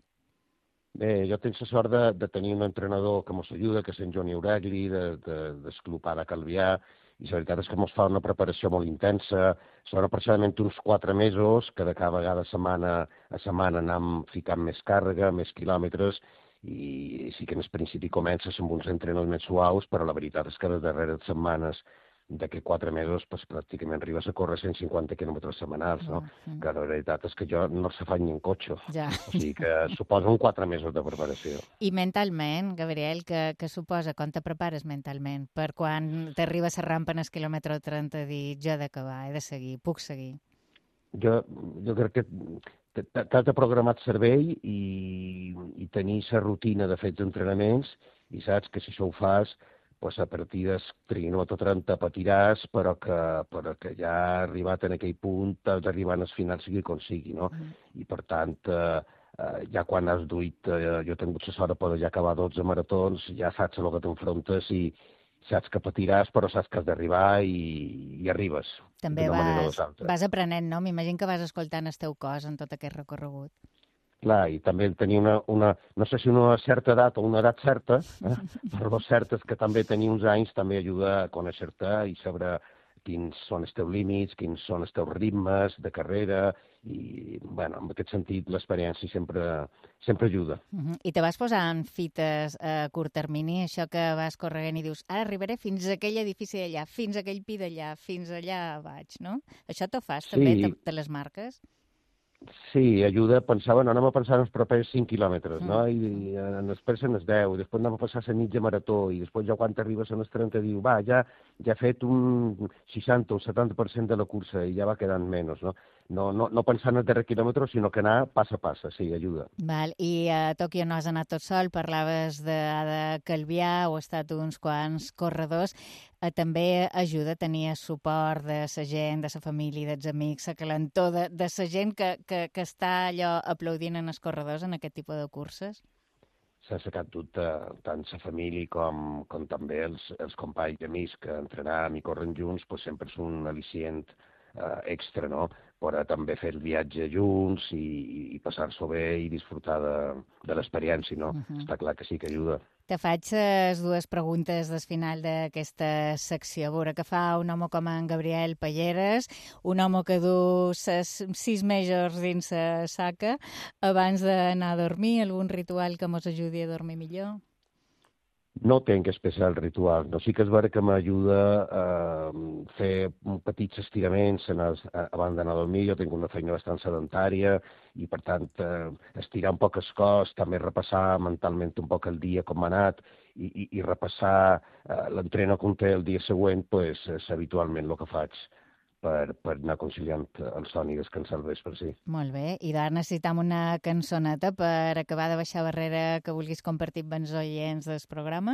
Bé, jo tinc la sort de, de tenir un entrenador que ens ajuda, que és en Johnny O'Reilly, de, de, d'Esclopar de Calvià, i la veritat és que ens fa una preparació molt intensa, són aproximadament uns quatre mesos, que de cada vegada setmana a setmana anem ficant més càrrega, més quilòmetres, i sí que en el principi comences amb uns entrenaments suaus, però la veritat és que de darreres setmanes d'aquests quatre mesos pues, pràcticament arribes a córrer cent cinquanta quilòmetres setmanals, no? Mm. Que la veritat és que jo no se faig ni en cotxe. Ja. O sigui que suposa un quatre mesos de preparació. I mentalment, Gabriel, que, que suposa, com te prepares mentalment? Per quan t'arriba la rampa en el quilòmetre trenta, dir, jo he d'acabar, he de seguir, puc seguir? Jo, jo crec que t'has de programar el cervell i, i tenir la rutina de fer entrenaments i saps que si això ho fas, pues a partir del quilòmetre trenta patiràs, però que, però que ja ha arribat en aquell punt, has d'arribar al final sigui com sigui, no? Mm. I per tant, eh, eh, ja quan has duit, eh, jo he tingut la sort de poder ja acabar dotze maratons, ja saps a lo que t'enfrontes i saps que patiràs, però saps que has d'arribar i, i arribes. També vas, vas aprenent, no? M'imagino que vas escoltant el teu cos en tot aquest recorregut. Clar, i també tenir una, una, no sé si una certa edat o una edat certa, eh? però el cert és que també tenir uns anys també ajuda a conèixer-te i saber quins són els teus límits, quins són els teus ritmes de carrera, i, bueno, en aquest sentit, l'experiència sempre, sempre ajuda. Uh -huh. I te vas posar en fites a curt termini, això que vas corregent i dius, ara arribaré fins a aquell edifici d'allà, fins a aquell pi d'allà, fins allà vaig, no? Això t'ho fas, Sí. també, te, te les marques? Sí, ajuda a pensar, bueno, anem a pensar en els propers cinc quilòmetres, Mm. no? I, i en després en els deu, i després anem a passar la mitja marató, i després ja quan t'arribes en els trenta diu, va, ja, ja he fet un seixanta o setanta per cent de la cursa i ja va quedant menys, no? No, no, no pensar en el darrer quilòmetre, sinó que anar pas a pas, sí, ajuda. Val. I a Tòquio no has anat tot sol, parlaves d'Ada Calvià, o ha estat uns quants corredors. Eh, també ajuda a tenir el suport de la gent, de la família, dels amics, la calentor, de, de la gent que, que, que està allò aplaudint en els corredors en aquest tipus de curses? Sense cap dubte, tant la família com, com també els, els companys i amics que entrenam i corren junts, pues sempre és un al·licient eh, extra, no? Però també fer el viatge junts i, i passar-s'ho bé i disfrutar de, de l'experiència, no? Uh-huh. Està clar que sí que ajuda. Te faig les dues preguntes del final d'aquesta secció. A veure què fa un home com en Gabriel Pelleres, un home que du ses sis mesos dins la saca abans d'anar a dormir, algun ritual que mos ajudi a dormir millor? No tinc especial ritual, no, sí que és vera que m'ajuda a fer petits estiraments en els, abans d'anar a dormir. Jo tinc una feina bastant sedentària i, per tant, eh, estirar un poc el cos, també repassar mentalment un poc el dia com ha anat i, i, i repassar eh, l'entreno que té el dia següent, pues, és habitualment el que faig per, per anar conciliant el son i descansar el vespre, sí. Molt bé, i d'ara necessitam una cançoneta per acabar de baixar barrera que vulguis compartir amb els oients del programa?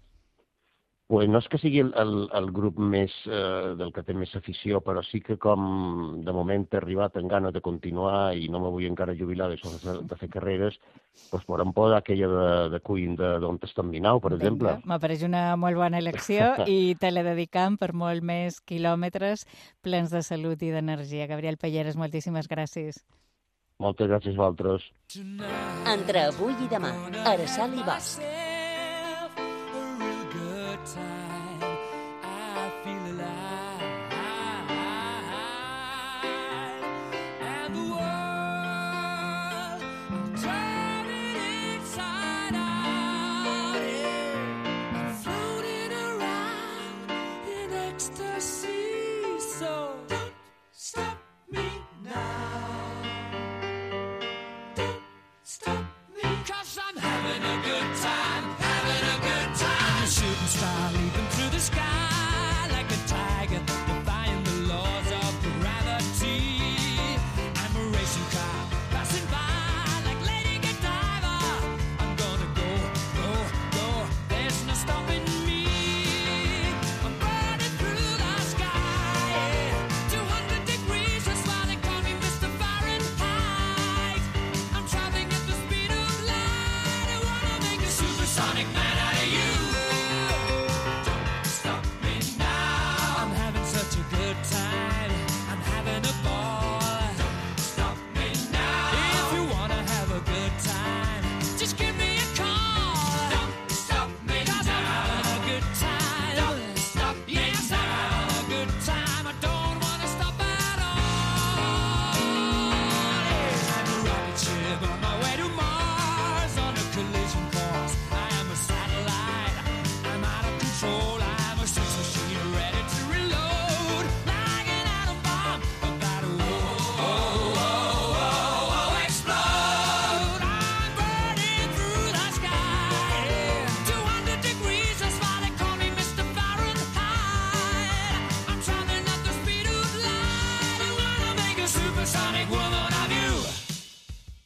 Pues no és que sigui el, el, el grup més eh, del que té més afició, però sí que com de moment he arribat amb ganes de continuar i no me vull encara jubilar d'això de, de fer carreres, doncs podem posar aquella de, de Queen de Don't Stop Me Now, per Vinga, exemple. m'apareix una molt bona elecció i te la dedicam per molt més quilòmetres plens de salut i d'energia. Gabriel Pelleres, moltíssimes gràcies. Moltes gràcies a vosaltres. Entre avui i demà, Araceli Bosch. Cause I'm having a good time. supersonic woman.